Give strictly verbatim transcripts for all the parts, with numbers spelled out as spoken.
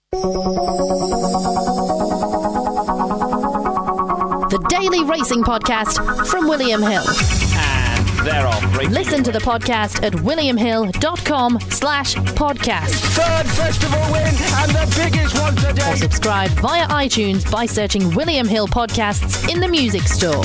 The Daily Racing Podcast from William Hill. And they're off. Racing. Listen to the podcast at williamhill.com slash podcast. Third festival win and the biggest one today. Or subscribe via iTunes by searching William Hill Podcasts in the music store.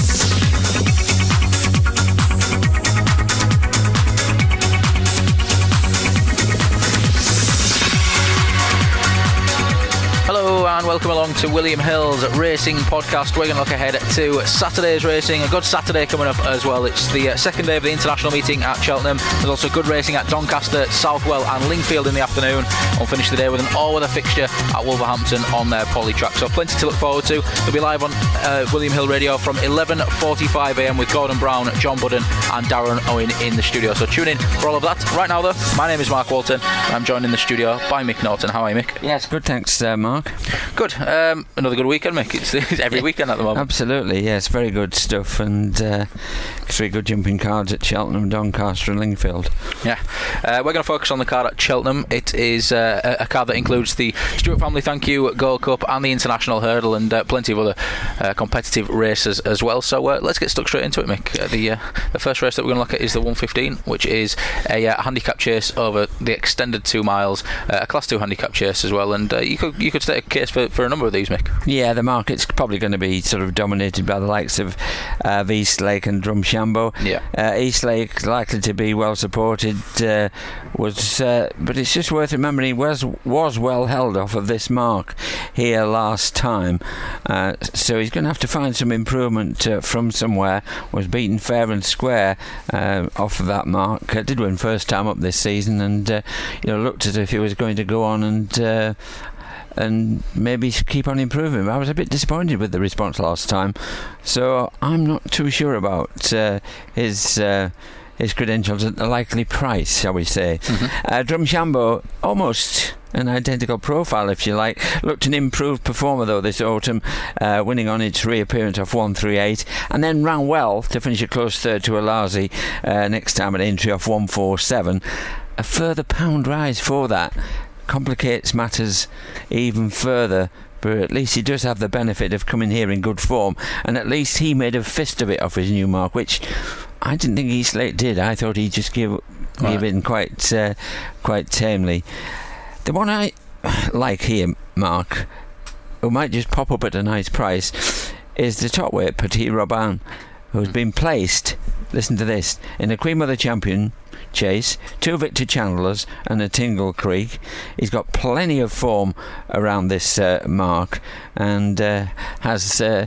Hello and welcome along to William Hill's Racing Podcast. We're going to look ahead to Saturday's racing. A good Saturday coming up as well. It's the uh, second day of the international meeting at Cheltenham. There's also good racing at Doncaster, Southwell and Lingfield in the afternoon. We'll finish the day with an all-weather fixture at Wolverhampton on their poly track. So plenty to look forward to. We'll be live on uh, William Hill Radio from eleven forty-five a m with Gordon Brown, John Budden and Darren Owen in the studio. So tune in for all of that. Right now though, my name is Mark Walton. I'm joined in the studio by Mick Norton. How are you, Mick? Yes, good, thanks, uh, Mark. Good. Um, another good weekend, Mick. It's, it's every weekend at the moment. Absolutely, yes. Very good stuff, and uh, three good jumping cards at Cheltenham, Doncaster and Lingfield. Yeah. Uh, we're going to focus on the card at Cheltenham. It is uh, a, a card that includes the Stewart Family Thank You Gold Cup and the International Hurdle and uh, plenty of other uh, competitive races as well. So uh, let's get stuck straight into it, Mick. Uh, the, uh, the first race that we're going to look at is the one fifteen, which is a uh, handicap chase over the extended two miles, uh, a Class two handicap chase as well. And uh, you could you could state a case for, for a number of these, Mick. Yeah, the market's probably going to be sort of dominated by the likes of uh, Eastlake and Drumshambo. Yeah. Uh, Eastlake likely to be well supported, uh, was, uh, but it's just worth remembering he was was well held off of this mark here last time, uh, so he's going to have to find some improvement uh, from somewhere. Was beaten fair and square uh, off of that mark. Uh, did win first time up this season, and uh, you know looked as if he was going to go on and. Uh, and maybe keep on improving. I was a bit disappointed with the response last time, so I'm not too sure about uh, his uh, his credentials at the likely price, shall we say. Mm-hmm. uh, Drumshambo, almost an identical profile, if you like. Looked an improved performer though this autumn, uh, winning on its reappearance off one thirty-eight, and then ran well to finish a close third to Alazi uh, next time at entry off one forty-seven. A further pound rise for that complicates matters even further, but at least he does have the benefit of coming here in good form, and at least he made a fist of it off his new mark, which I didn't think Eastlake did. I thought he'd just give, right. give in quite uh, quite tamely. The one I like here, Mark, who might just pop up at a nice price, is the top weight Petit Robin, who's been placed, listen to this, in a Queen Mother Champion chase, two Victor Chandlers and a Tingle Creek. He's got plenty of form around this uh, mark, and uh, has uh,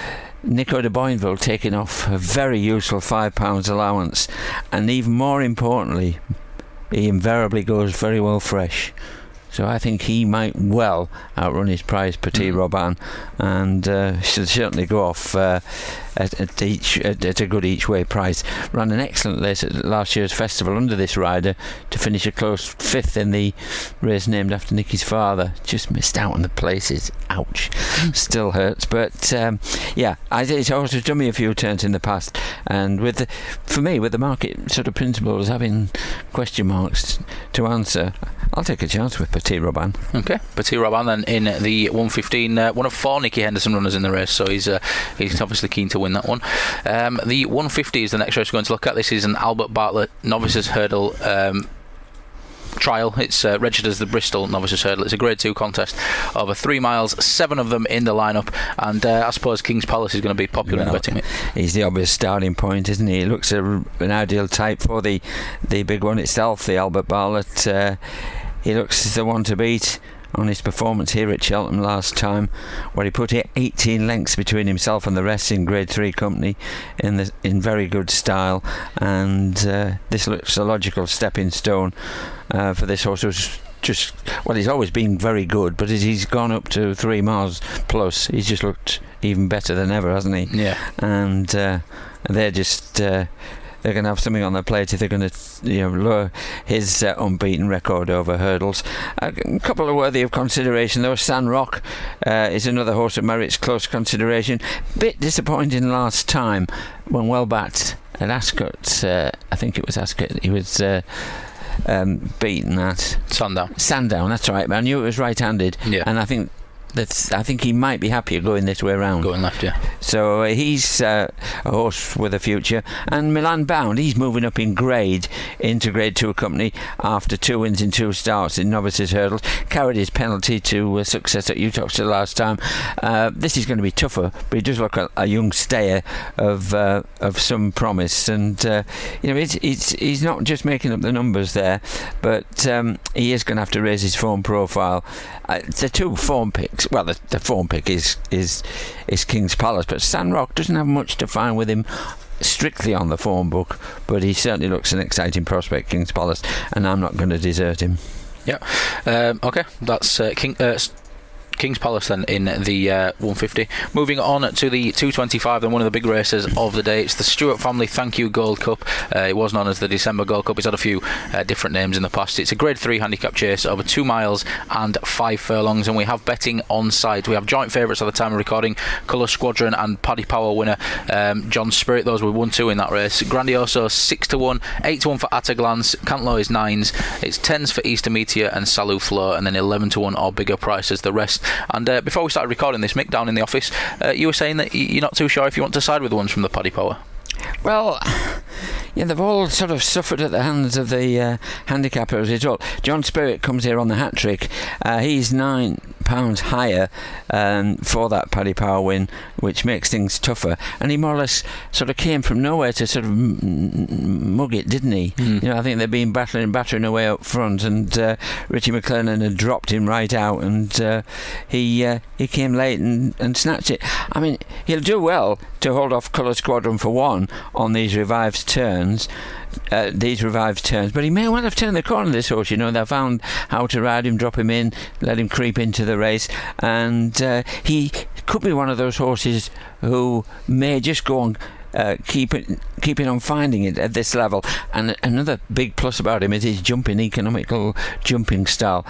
Nico de Boinville taking off a very useful five pounds allowance, and even more importantly, he invariably goes very well fresh. So I think he might well outrun his prize, Petit mm. Robin, and uh, should certainly go off uh, at, at, each, at, at a good each-way price. Ran an excellent race at last year's festival under this rider to finish a close fifth in the race named after Nicky's father. Just missed out on the places. Ouch. Still hurts. But um, yeah, I, it's also done me a few turns in the past, and with the, for me, with the market sort of principles having question marks to answer, I'll take a chance with Petit Robin. Okay, Petit Robin then in the one fifteen, uh, one of four Nicky Henderson runners in the race, so he's uh, he's obviously keen to win that one. Um, the one fifty is the next race we're going to look at. This is an Albert Bartlett Novices Hurdle um, trial. It's uh, registered as the Bristol Novices Hurdle. It's a grade two contest over three miles, seven of them in the lineup, and uh, I suppose King's Palace is going to be popular well, in betting it. He's the obvious starting point, isn't he? He looks a, an ideal type for the the big one itself, the Albert Bartlett. Uh, he looks the one to beat on his performance here at Cheltenham last time, where he put eighteen lengths between himself and the rest in Grade three company in the in very good style, and uh, this looks a logical stepping stone uh, for this horse who's just, well, he's always been very good, but as he's gone up to three miles plus, he's just looked even better than ever, hasn't he? Yeah. And uh, they're just uh, they're going to have something on their plate if they're going to, you know, lower his uh, unbeaten record over hurdles. A couple of worthy of consideration though. San Rock uh, is another horse that merits close consideration. Bit disappointing last time when well backed at Ascot. Uh, I think it was Ascot. He was. Uh, um, beaten at Sandown. Sandown, that's right. But I knew it was right-handed, Yeah. and I think that's. I think he might be happier going this way around. Going left, yeah. So uh, he's uh, a horse with a future. And Milan Bound, he's moving up in grade into Grade Two Company after two wins in two starts in novices hurdles. Carried his penalty to uh, success at Uttoxeter last time. Uh, this is going to be tougher, but he does look a, a young stayer of uh, of some promise. And uh, you know, it's, it's he's not just making up the numbers there, but um, he is going to have to raise his form profile. Uh, the two form picks. Well, the, the form pick is is is King's Palace, but Sandrock doesn't have much to find with him strictly on the form book, but he certainly looks an exciting prospect, King's Palace, and I'm not going to desert him. Yeah. Um, okay, that's uh, King. Uh, King's Palace then in the uh, one fifty. Moving on to the two twenty-five, then one of the big races of the day. It's the Stewart Family Thank You Gold Cup. Uh, it was known as the December Gold Cup. It's had a few uh, different names in the past. It's a Grade three handicap chase over two miles and five furlongs, and we have betting on site. We have joint favourites at the time of recording, Colour Squadron and Paddy Power winner um, John Spirit. Those were one two in that race. Grandioso six to one, eight to one for At a Glance. Cantlow is nines. It's tens for Easter Meteor and Salou Fleur, and then eleven to one or bigger prices the rest. And uh, before we started recording this, Mick, down in the office, uh, you were saying that you're not too sure if you want to side with the ones from the Paddy Power. Well, yeah, they've all sort of suffered at the hands of the uh, handicappers as well. John Spirit comes here on the hat trick. Uh, he's nine pounds higher um, for that Paddy Power win, which makes things tougher. And he more or less sort of came from nowhere to sort of m- mug it, didn't he? Mm. You know, I think they've been battling and battering away up front, and uh, Richie McLennan had dropped him right out, and uh, he uh, he came late and, and snatched it. I mean, he'll do well to hold off Colour Squadron for one on these revived turns. Uh, these revived turns, but he may well have turned the corner, this horse. You know, they found how to ride him, drop him in, let him creep into the race, and uh, he could be one of those horses who may just go on uh, keep it, keeping on finding it at this level. And another big plus about him is his jumping, economical jumping style.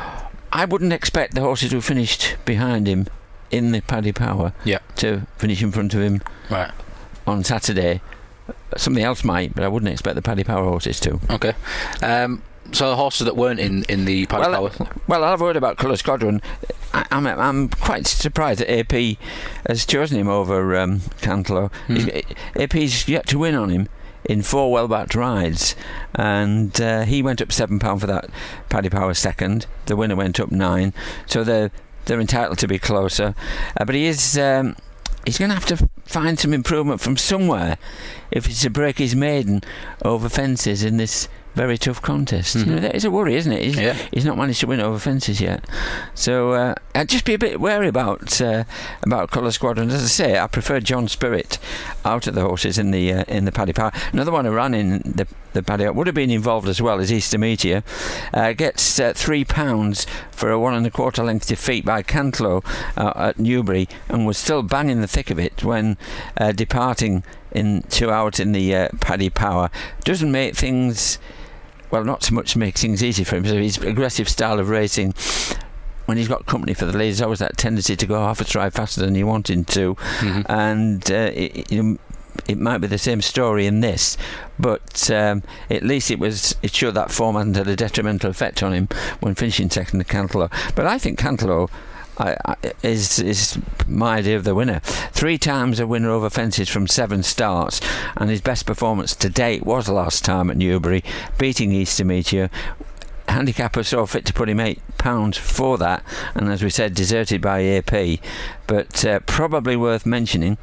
I wouldn't expect the horses who finished behind him in the Paddy Power yeah. to finish in front of him right. on Saturday. Something else might, but I wouldn't expect the Paddy Power horses to. Okay. Um, so the horses that weren't in, in the Paddy well, Power? Well, I'll have a word about Colour Squadron. I, I'm, I'm quite surprised that A P has chosen him over um, Cantlow. Mm. A P's yet to win on him in four well-backed rides, and uh, he went up seven pounds for that Paddy Power second. The winner went up nine, so they're, they're entitled to be closer. Uh, but he is... Um, He's going to have to find some improvement from somewhere if it's to break his maiden over fences in this very tough contest. Mm-hmm. You know, that is a worry, isn't it? He's, yeah. he's not managed to win over fences yet. So uh, I'd just be a bit wary about uh, about Colour Squadron. As I say, I prefer John Spirit out of the horses in the uh, in the Paddy Power. Another one who ran in the the Paddy would have been involved as well as Easter Meteor. Uh, gets uh, three pounds for a one and a quarter length defeat by Cantlow uh, at Newbury, and was still bang in the thick of it when uh, departing in two hours in the uh, Paddy Power. Doesn't make things, well, not so much make things easy for him. So his aggressive style of racing, when he's got company for the lead, there's always that tendency to go half a stride faster than you want him to. Mm-hmm. And uh, it, you know, it might be the same story in this, but um, at least it was it showed that form hadn't had a detrimental effect on him when finishing second to Cantlow. But I think Cantlow I, I, is is my idea of the winner. Three times a winner over fences from seven starts, and his best performance to date was last time at Newbury, beating Easter Meteor. Handicapper saw fit to put him eight pounds for that, and as we said, deserted by A P. But uh, probably worth mentioning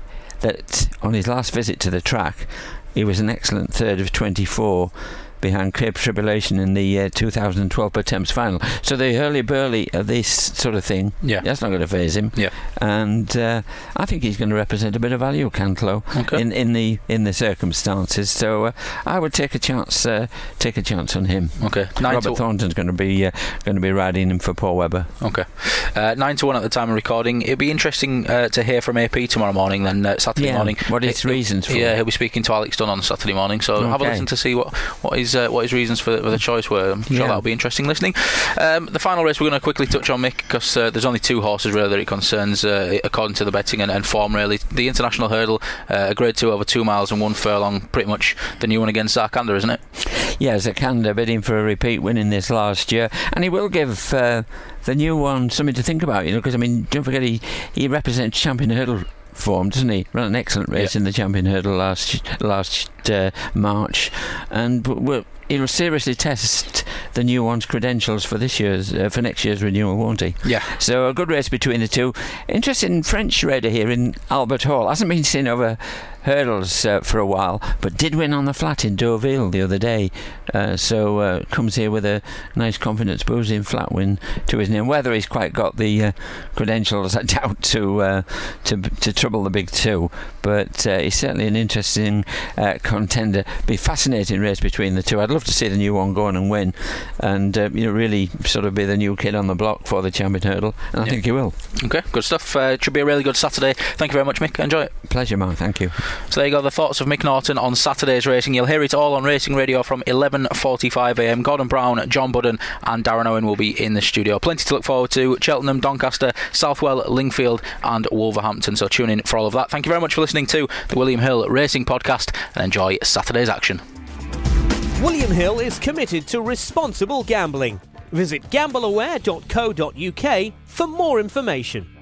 that on his last visit to the track, he was an excellent third of twenty-four behind Cape Tribulation in the uh, two thousand twelve Pertemps final. So the hurly-burly of this sort of thing, yeah. that's not going to faze him. Yeah. And uh, I think he's going to represent a bit of value, Cantlow, okay. in, in the in the circumstances. So uh, I would take a chance uh, take a chance on him. Okay. Nine Robert to Thornton's going to be uh, going to be riding him for Paul Webber. Okay. Uh, nine to one at the time of recording. It'd be interesting uh, to hear from A P tomorrow morning. Then uh, Saturday yeah. morning. What his it, reasons for? Yeah, he'll be speaking to Alex Dunn on Saturday morning. So okay. have a listen to see what what his his uh, what his reasons for, for the choice were. I'm sure Yeah. that'll be interesting listening. Um, the final race we're going to quickly touch on, Mick, because uh, there's only two horses really that it concerns, uh, according to the betting and, and form really. The International Hurdle, uh, a grade two over two miles and one furlong, pretty much the new one against Zarkanda, isn't it? Yeah, Zakanda bidding for a repeat win in this last year, and he will give uh, the new one something to think about, you know, because I mean, don't forget he, he represents Champion Hurdle form, doesn't he? Ran an excellent race Yeah. in the Champion Hurdle last last uh, March, and we're, he'll seriously test the new one's credentials for this year's uh, for next year's renewal, won't he? Yeah. So a good race between the two. Interesting French raider here in Albert Hall. Hasn't been seen over hurdles uh, for a while, but did win on the flat in Deauville the other day. Uh, so uh, comes here with a nice confidence boosting flat win to his name. Whether he's quite got the uh, credentials, I doubt, to uh, to to trouble the big two. But uh, he's certainly an interesting uh, contender. Be a fascinating race between the two. I'd love to see the new one go on and win, and uh, you know, really sort of be the new kid on the block for the Champion Hurdle. And I Yeah. think he will. Okay, good stuff. Uh, it should be a really good Saturday. Thank you very much, Mick. Enjoy it. Pleasure, Mark. Thank you. So there you go, the thoughts of Mick Norton on Saturday's racing. You'll hear it all on Racing Radio from eleven forty-five a m. Gordon Brown, John Budden and Darren Owen will be in the studio. Plenty to look forward to. Cheltenham, Doncaster, Southwell, Lingfield and Wolverhampton. So tune in for all of that. Thank you very much for listening to the William Hill Racing Podcast and enjoy Saturday's action. William Hill is committed to responsible gambling. Visit gambleaware dot co dot uk for more information.